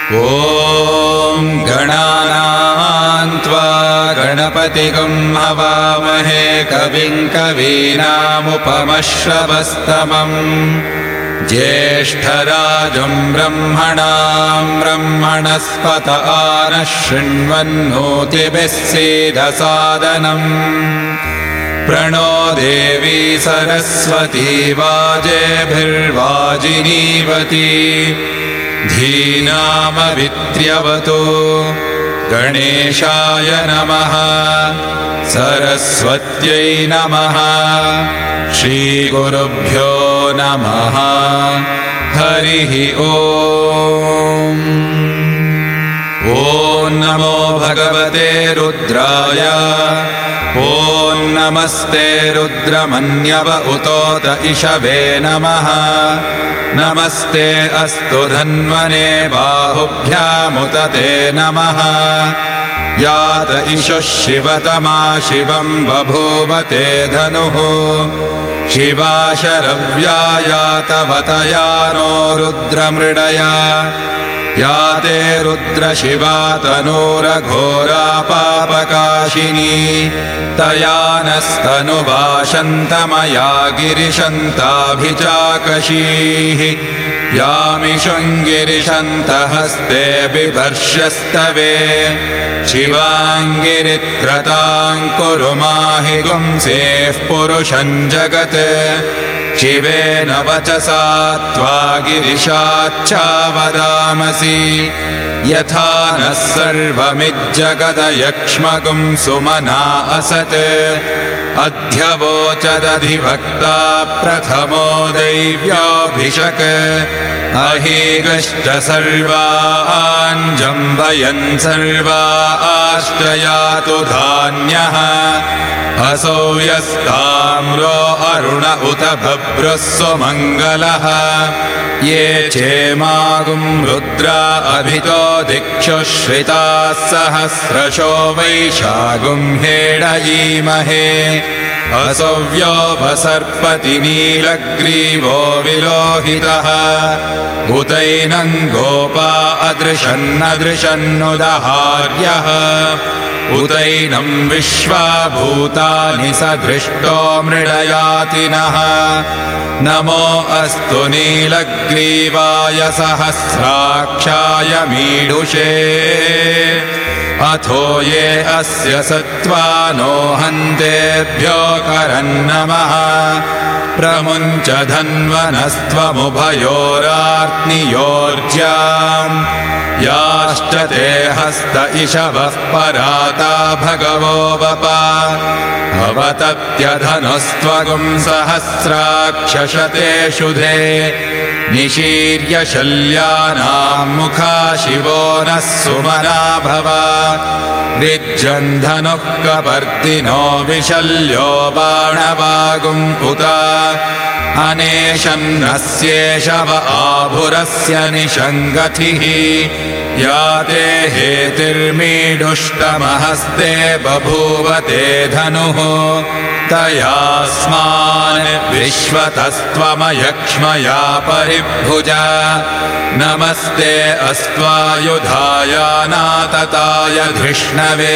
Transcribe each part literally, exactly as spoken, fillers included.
ॐ गणानां त्वा गणपतिगुं हवामहे कविं कवीनामुपमश्रवस्तमम् ज्येष्ठराजं ब्रह्मणां ब्रह्मणस्पत नः शृण्वन्नोतिभिः सीदसादनम् प्रणो देवी सरस्वती वाजेभिर्वाजिनीवती धीनामवित्र्यवतु गणेशाय नमः सरस्वत्यै नमः श्रीगुरुभ्यो नमः हरिः ॐ ॐ नमो भगवते रुद्राय ॐ नमस्ते रुद्रमन्यव उतोत इषवे नमः नमस्ते अस्तु धन्वने बाहुभ्यामुत ते नमः यात इषुः शिवतमा शिवं बभूवते धनुः शिवा शरव्या यातवतया नो रुद्रमृडया याते रुद्रशिवा तनूरघोरा पापकाशिनी तया नस्तनुवाशन्तमया गिरिशन्ताभिचाकशीः यामिषुङ्गिरिशन्तहस्ते बिभर्ष्यस्तवे शिवाङ्गिरित्रतां कुरु माहि गुंसेः पुरुषं जगत् शिवेन वचसा त्वा गिरिशाच्चावदामसि यथा नः सर्वमिज्जगदयक्ष्मगुं सुमना असत् अध्यवोचदधिवक्ता प्रथमो दैव्याभिषक् अहीगश्च सर्वान् जम्बयन् सर्वाश्च यातु धान्यः असौ यस्ताम्रो अरुण उत भभ्रुः सुमङ्गलः ये चेमागुं रुद्रा अभितो दिक्षुश्रिताः सहस्रशो वैशागुं हेडयीमहे असव्यो वसर्पति नीलग्रीवो विलोहितः उतैनं गोपा अदृशन्नदृशन्नुदहार्यः उतैनं विश्वाभूतानि सदृष्टो मृडयातिनः नमो अस्तु नीलग्रीवाय सहस्राक्षाय मीडुषे अथो ये अस्य सत्त्वानो हन्तेभ्यो करन्नमः प्रमुञ्च धन्वनस्त्वमुभयोरार्त्नियोर्ज्याम् याश्च ते हस्त इषवः पराता भगवो वपा भवतत्यधनुस्त्वगुं सहस्राक्षशते शुधे निशीर्य शल्यानां मुखा शिवो नः सुमना भव विज्जन्धनुः कपर्दिनो विशल्यो बाणवागुं उत अनेशन्नस्येषव आभुरस्य निषङ्गतिः याते हेतिर्मीडुष्टमहस्ते बभूवते धनुः तयास्मान् विश्वतस्त्वमयक्ष्मया परिभुजा नमस्ते अस्त्वायुधायानातताय धृष्णवे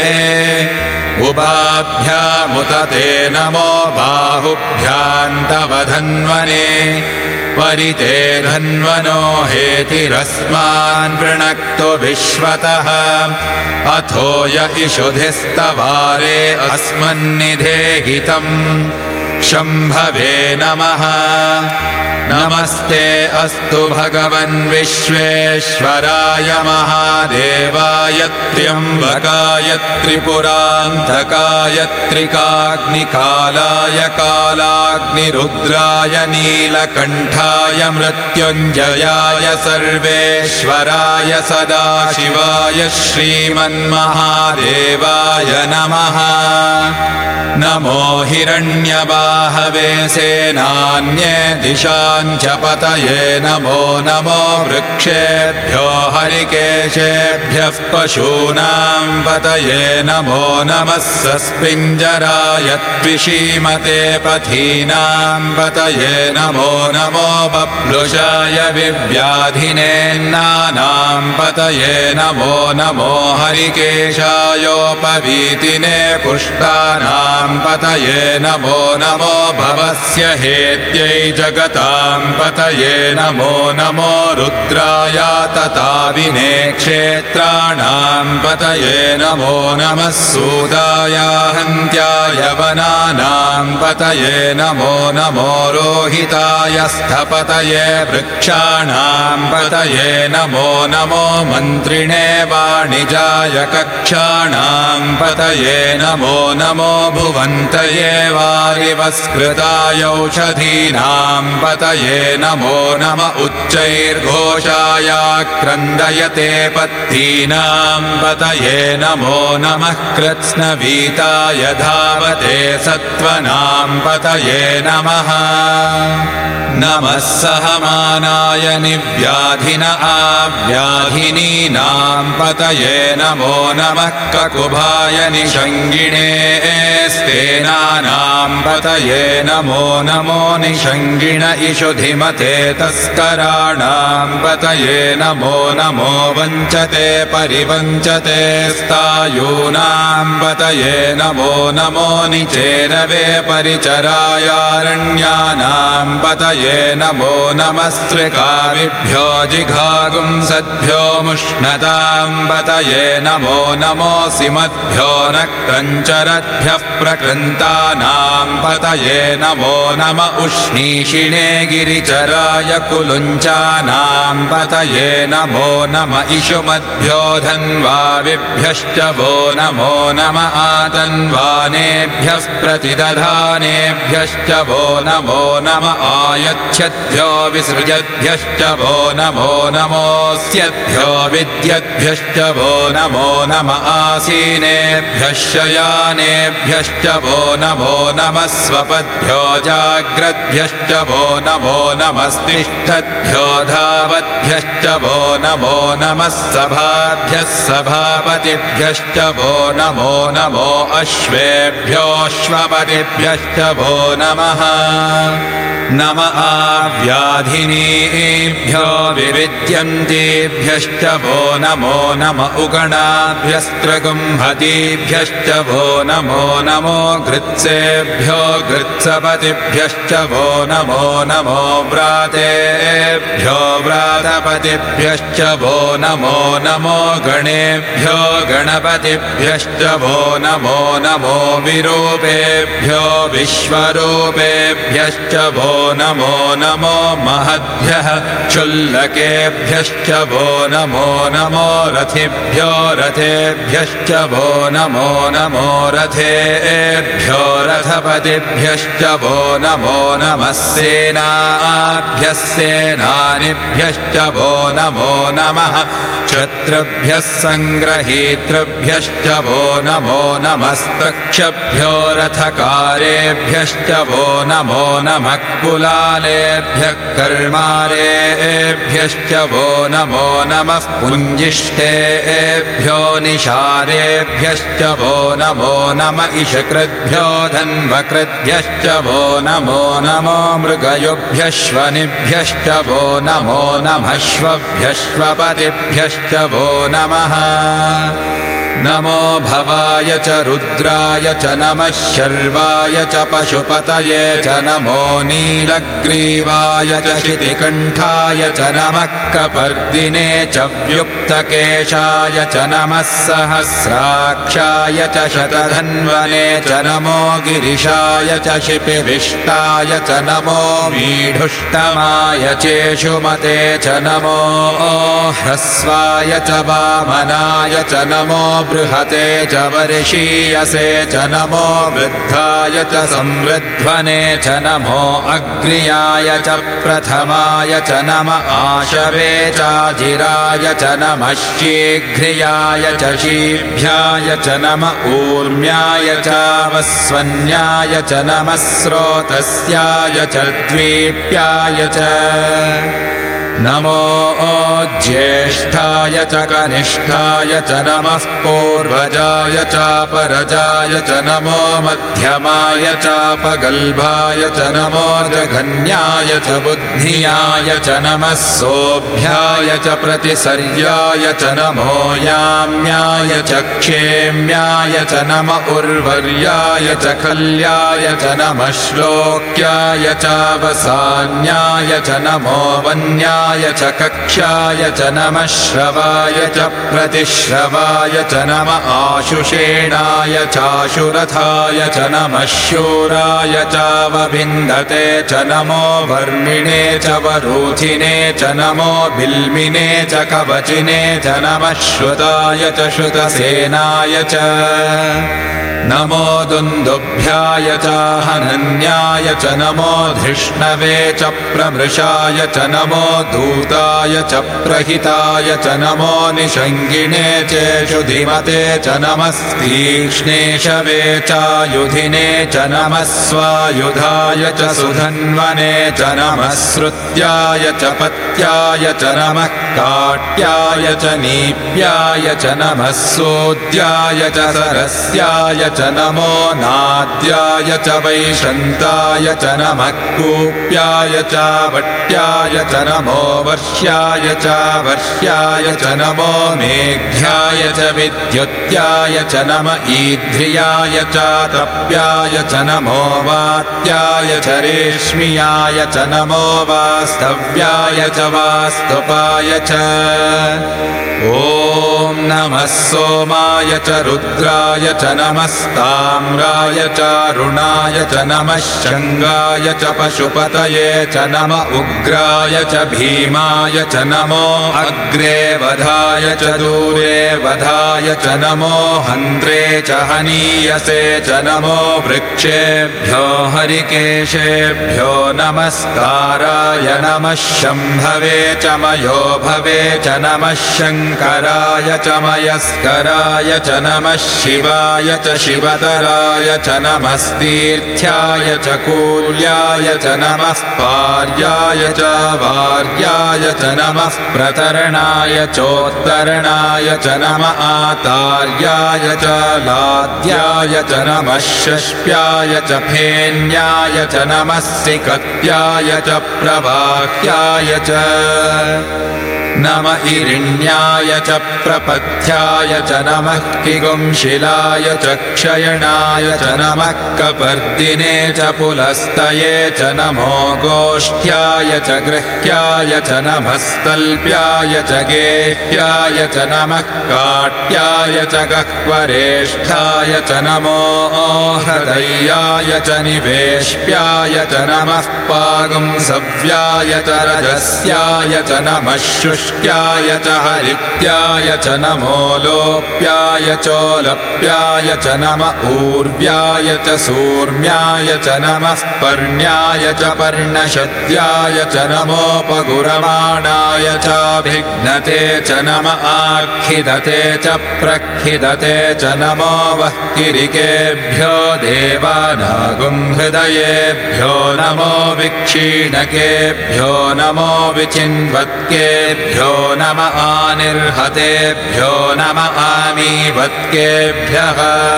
उभाभ्यामुत ते नमो बाहुभ्यान्तव धन्वने परिते धन्वनो हेतिरस्मान् वृणक्तु विश्वतः अथो य इषुधिस्तवारे अस्मन्निधेहितम् शम्भवे नमः नमस्ते अस्तु भगवन् विश्वेश्वराय महादेवाय त्र्यम्बकाय त्रिपुरान्तकाय त्रिकाग्निकालाय कालाग्निरुद्राय नीलकण्ठाय मृत्युञ्जयाय सर्वेश्वराय सदाशिवाय श्रीमन्महादेवाय नमः नमो हिरण्यबाहवे सेनान्ये दिशा काञ्चपतये नमो नमो वृक्षेभ्यो हरिकेशेभ्यः पशूनां पतये नमो नमः सस्पिञ्जराय त्विषीमते पथीनां पतये नमो नमो बभ्रुषाय विव्याधिनेन्नानां पतये नमो नमो हरिकेशायोपवीतिने पुष्टानां पतये नमो नमो भवस्य हेत्यै जगतां पतये नमो नमो रुद्राय तताविने क्षेत्राणां पतये नमो नमः सूदाय हन्त्याय वनानां पतये नमो नमो रोहिताय स्थपतये वृक्षाणां पतये नमो नमो मन्त्रिणे वाणिजाय कक्षाणां पतये नमो नमो भुवन्तये वारिवस्कृताय औषधीनां पतये नमो नम उच्चैर्घोषाय क्रन्दयते पत्तीनां पतये नमो नमः कृत्स्नवीताय धावते सत्त्वनां पतये नमः नमः सहमानाय निव्याधिन आव्याधिनीनां पतये नमो नमः ककुभाय निषङ्गिणे स्तेनानां पतये नमो नमो निषङ्गिण इषुधिमते तस्कराणां पतये नमो नमो वञ्चते परिवञ्चते स्तायूनां पतये नमो नमो निचेरवे परिचरायारण्यानां पतये नमो नमस्त्रिकाविभ्यो जिघागुंसद्भ्यो मुष्णतां पतये नमो नमोऽसिमद्भ्यो नक्तञ्चरद्भ्यः प्रकृन्तानां पतये नमो नम उष्णीषिणे गिरिचराय कुलुञ्चानां पतये नमो नम इषुमद्भ्यो धन्वाविभ्यश्च वो नमो नम आतन्वानेभ्यः प्रतिदधानेभ्यश्च वो नमो नम आयच्छद्भ्यो विसृजद्भ्यश्च वो नमो नमोऽस्यद्भ्यो विद्यद्भ्यश्च वो नमो नम आसीनेभ्यः शयानेभ्यश्च वो नमो नमः स्वपद्भ्यो जाग्रद्भ्यश्च वो नमो नमस्तिष्ठद्भ्यो धावद्भ्यश्च वो नमो नमः सभाभ्यः सभापतिभ्यश्च वो नमो नमो अश्वेभ्योऽश्वपतिभ्यश्च वो नमः नम आव्याधिनीभ्यो विविद्यन्तेभ्यश्च वो नमो नम उगणाभ्यस्त्रगुंहतीभ्यश्च वो नमो नमो गृत्सेभ्यो गृत्सपतिभ्यश्च वो नमो नमो व्रातेभ्यो व्रातपतिभ्यश्च वो नमो नमो गणेभ्यो गणपतिभ्यश्च वो नमो नमो विरूपेभ्यो विश्वरूपेभ्यश्च वो नमो नमो महद्भ्यः क्षुल्लकेभ्यश्च वो नमो नमो रथिभ्यो रथेभ्यश्च वो नमो नमो रथेभ्यो रथपतिभ्यश्च वो नमो नमः सेनाभ्यः सेनानिभ्यश्च वो नमो नमः शत्रुभ्यः सङ्ग्रहीतृभ्यश्च वो नमो नमस्तक्षभ्यो रथकारेभ्यश्च वो नमो नमः कुलालेभ्यः कर्मारेभ्यश्च वो नमो नमः पुञ्जिष्टेभ्यो निशारेभ्यश्च वो नमो नम इषकृद्भ्यो धन्वकृद्भ्यश्च वो नमो नमो मृगयुभ्यश्वनिभ्यश्च वो नमो नमः श्वभ्यश्वपतिभ्यश्च वो नमः नमो भवाय च रुद्राय च नमः शर्वाय च पशुपतये च नमो नीलग्रीवाय च शितिकण्ठाय च नमः कपर्दिने च व्युक्तकेशाय च नमः सहस्राक्षाय च शतधन्वने च नमो गिरिशाय च शिपिविष्टाय च नमो मीढुष्टमाय चेषुमते च नमो ह्रस्वाय च वामनाय च नमो बृहते च वर्षीयसे च नमो वृद्धाय च संवृध्वने च नमो अग्र्याय च प्रथमाय च नम आशवे चाजिराय च नमः शीघ्रियाय च शीभ्याय च नम ऊर्म्याय चावस्वन्याय च नमः स्रोतस्याय च द्वीप्याय च नमो ज्येष्ठाय च कनिष्ठाय च नमः पूर्वजाय चापरजाय च नमो मध्यमाय चापगल्भाय च नमो जघन्याय च बुद्धियाय च नमः सोऽभ्याय च प्रतिसर्याय च नमो याम्याय च क्षेम्याय च नम उर्वर्याय च खल्याय च नमः श्लोक्याय चावसान्याय च नमो वन्याय च कक्ष्याय च नमः श्रवाय च प्रतिश्रवाय च नम आशुषेणाय चाशुरथाय च नमः शूराय चावभिन्दते च नमो वर्मिणे च वरूथिने च नमो बिल्मिने च कवचिने च नमः श्रुताय च श्रुतसेनाय च नमो दुन्दुभ्याय चाहनन्याय च नमो धिष्णवे च प्रमृषाय च नमो दूताय च प्रहिताय च नमो निषङ्गिणे चेषुधिमते च नमस्तीक्ष्णेशवे चायुधिने च नमः स्वायुधाय च सुधन्वने च नमः श्रुत्याय च पत्याय च नमः काट्याय च नीप्याय च नमः सोद्याय च सरस्याय च नमो नाद्याय च वैशन्ताय च नमः कूप्याय च वट्याय च नमो वर्ष्याय च वर्ष्याय च नमो मेघ्याय च विद्युत्याय च नम ईध्रियाय च तप्याय च नमो वात्याय च रेश्मियाय च नमो वास्तव्याय च वास्तुपाय च ॐ नमः सोमाय च रुद्राय च नमस्ताम्राय च रुणाय च नमः शङ्गाय च पशुपतये च नम उग्राय च भीमाय च नमो अग्रे वधाय च दूरे वधाय च नमो हन्त्रे च हनीयसे च नमो वृक्षेभ्यो हरिकेशेभ्यो नमस्काराय नमः शम्भवे च मयो भवे च नमः शङ्कराय च मयस्कराय च नमः शिवाय च शिवतराय च नमस्तीर्थ्याय च कूल्याय च नमः पार्याय च वार्याय च नमः प्रतरणाय चोत्तरणाय च नम आतार्याय च लाद्याय च नमः षष्प्याय च फेन्याय च नमः सिकत्याय च प्रवाह्याय च नम इरिण्याय च प्रपथ्याय च नमः किगुंशिलाय च क्षयणाय च नमः कपर्दिने च पुलस्तये च नमो गोष्ठ्याय च गृह्याय च नमः स्तल्प्याय च गेह्याय च नमः काट्याय च गह्वरेष्ठाय च नमो हृदयाय च निवेश्याय च नमः पागुंसव्याय च रजस्याय च नमः शुष्क्याय च हरित्याय च नमो लोप्याय चोलप्याय च नम ऊर्व्याय च सूर्म्याय च नमः पर्ण्याय च पर्णशद्याय च नमोपगुरमाणाय चाभिघ्नते च नम आखिदते च प्रखिदते च नमो वह्किरिकेभ्यो देवानागुं हृदयेभ्यो नमो विक्षीणकेभ्यो नमो विचिन्वत्केभ्यो नम आनिर्हतेभ्यो नम आमीवत्केभ्यः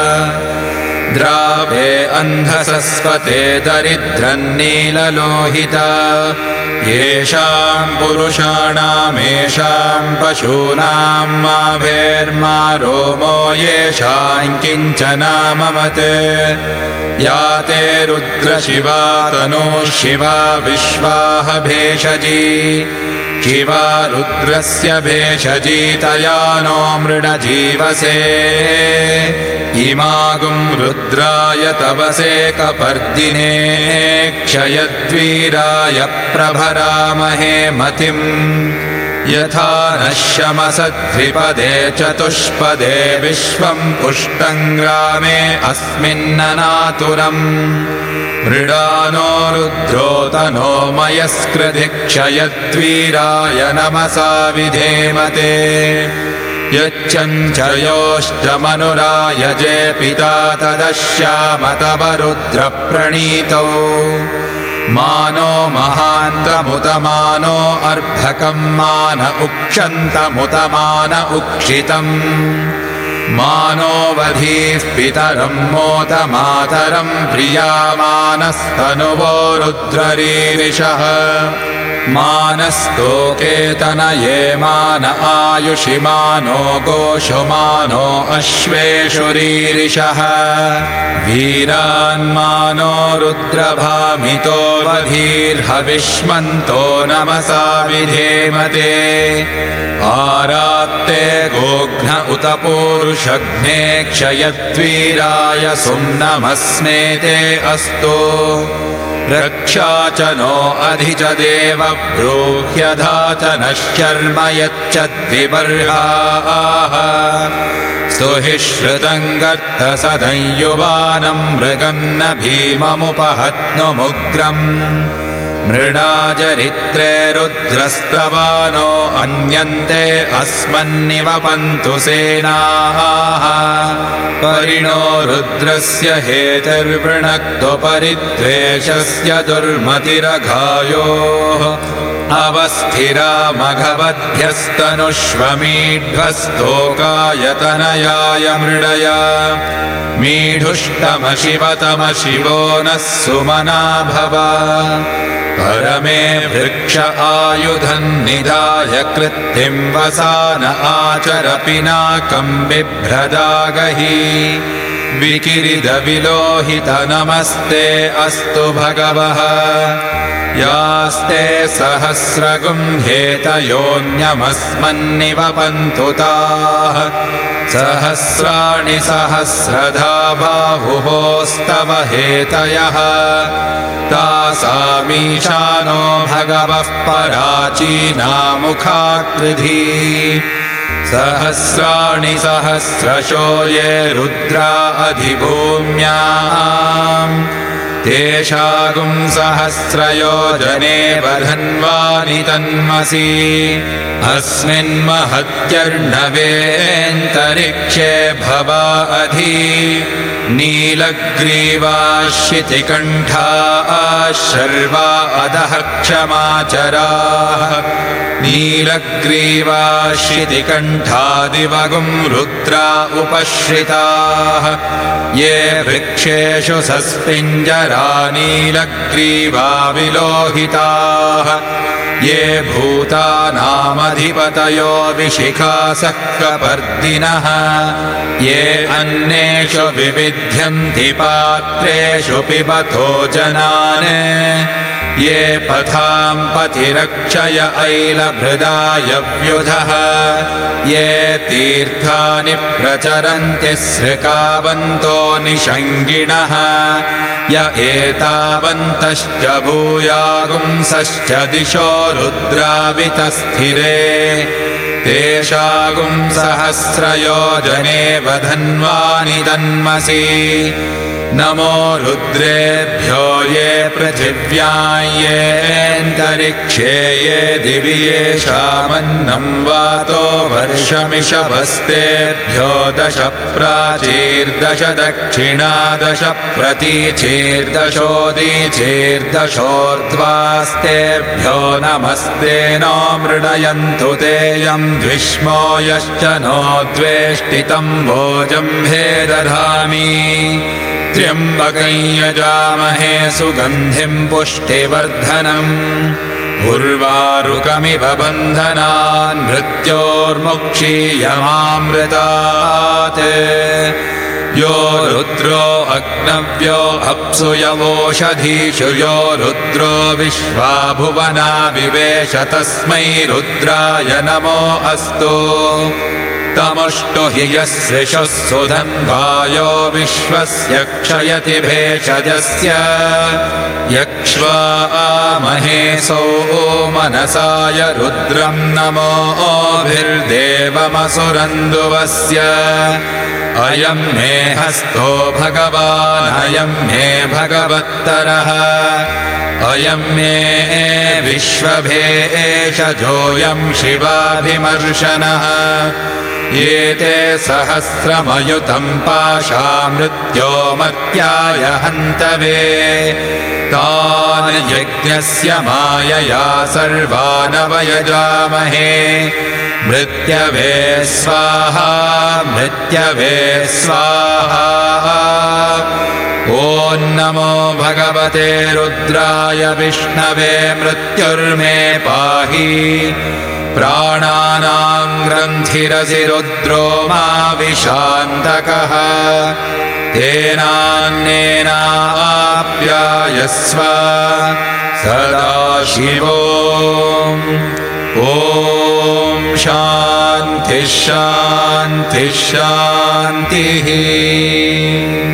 द्रावे अन्धसस्वते दरिद्रन्नीललोहिता येषां पुरुषाणामेषां पशूनां माभेर्मा रोमो येषां किञ्चनाममते या ते रुद्रशिवा तनुः शिवा विश्वाह भेषजी शिवा रुद्रस्य भेषजीतया नो मृडजीवसे इमागुं रुद्राय तवसे कपर्दिने क्षयद्वीराय प्रभरामहे मतिम् यथा नश्यमसद्विपदे चतुष्पदे विश्वं पुष्टं ग्रामे अस्मिन्ननातुरम् मृडानो रुद्रोतनो मयस्कृधिक्षयद्वीराय नमसा विधेमते यच्चञ्चयोष्टमनुरायजे पिता तदश्यामतवरुद्रप्रणीतौ मानो महान्तमुतमानो अर्भकं मान उक्षन्तमुतमान उक्षितम् मानो वधीः पितरं मोतमातरं प्रियामानस्तनुवो रुद्ररीरिषः मानस्तोकेतनये मान आयुषि मानो गोषुमानो अश्वेषुरीरिषः वीरान्मानो रुद्रभामितो वधीर्हविष्मन्तो नमसा विधेमते आरात्ते गोघ्न उत पूरुषघ्ने क्षयद्वीराय सुम्नमस्मेते अस्तु रक्षा च नो अधि च देव ब्रूह्यधा च नः शर्म यच्च द्विबर्हाः स्तुहि श्रुतं गर्तसदं युवानं मृगं न भीममुपहत्नुमुग्रम् मृडाचरित्रे रुद्रस्तवानो अन्यन्ते अस्मन्निवपन्तु सेनाः परिणो रुद्रस्य हेतिर्वृणक्तु परिद्वेषस्य दुर्मतिरघायोः अवस्थिरा मघवद्भ्यस्तनुष्वमीढ्वस्तोकायतनयाय मृडया मीढुष्टमशिवतमशिवो नः सुमना भव परमे वृक्ष आयुधं निधाय कृत्तिं वसान आचर पिनाकं बिभ्रदागहि विकिरिदविलोहित नमस्ते अस्तु भगवः यास्ते सहस्रगुं हेतयोऽन्यमस्मन्निवपन्तु ताः सहस्राणि सहस्रधा बाहुवोस्तव हेतयः तासामीशानो भगवः पराचीनामुखाकृधि सहस्राणि सहस्रशो ये रुद्रा अधिभूम्याम् तेषागुं सहस्रयोजने वधन्वानि तन्मसि अस्मिन्महत्यर्णवेऽन्तरिक्षे भवा अधि नीलग्रीवा शितिकण्ठा शर्वा अधः क्षमाचराः नीलग्रीवा शितिकण्ठादिवगुं रुद्रा उपश्रिताः ये वृक्षेषु सस्पिञ्जरा नीलग्रीवा विलोहिताः ये भूतानामधिपतयो विशिखासक्कपर्दिनः ये अन्नेषु विविध्यन्ति पात्रेषु पिबतो जनान् ये पथां पथिरक्षय ऐलभृदाय व्युधः ये तीर्थानि प्रचरन्ति सृकावन्तो निषङ्गिणः य एतावन्तश्च भूयागुंसश्च दिशो रुद्रावितस्थिरे तेषागुं सहस्रयोजने वधन्वानि तन्मसि नमो रुद्रेभ्यो ये पृथिव्यां येऽन्तरिक्षे ये दिवि येषामन्नं वातो वर्षमिषभस्तेभ्यो दश प्राचीर्दश दक्षिणा दश प्रतीचीर्दशोदीचीर्दशोर्ध्वास्तेभ्यो नमस्ते नो मृडयन्तु तेऽयं द्विष्मो यश्च नो द्वेष्टितं भोजं हे दधामि त्र्यम्बकं यजामहे सुगन्धिं पुष्टिवर्धनम् उर्वारुकमिव बन्धनान् मृत्योर्मुक्षीयमामृतात् यो रुद्रो अग्नव्यो अप्सु यवोषधीषु यो रुद्रो विश्वा भुवना विवेश तस्मै रुद्राय नमो अस्तु तमुष्टु हि यस्यशः सुधन्वायो विश्वस्य क्षयति भेषजस्य यक्ष्वामहे सो मनसाय रुद्रं नमोभिर्देवमसुरन्दुवस्य अयं मे हस्तो भगवान् अयं मे भगवत्तरः अयं मे विश्वभेषजोऽयं शिवाभिमर्शनः एते सहस्रमयुतं पाशामृत्यो मर्त्याय हन्तवे तान् यज्ञस्य मायया सर्वानवयजामहे मृत्यवे स्वाहा मृत्यवे स्वाहा ॐ नमो भगवते रुद्राय विष्णवे मृत्युर्मे पाहि प्राणानां ग्रन्थिरसि रुद्रो मा विशान्तकः तेनान्येनाप्यायस्व सदा शिवो ॐ शान्तिः शान्तिः शान्तिः।